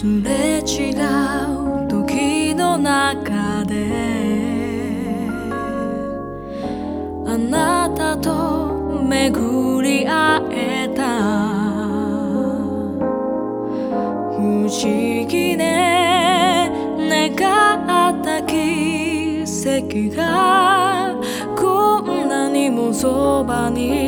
すれ違う時の中であなたと巡り会えた不思議ね願った奇跡がこんなにもそばに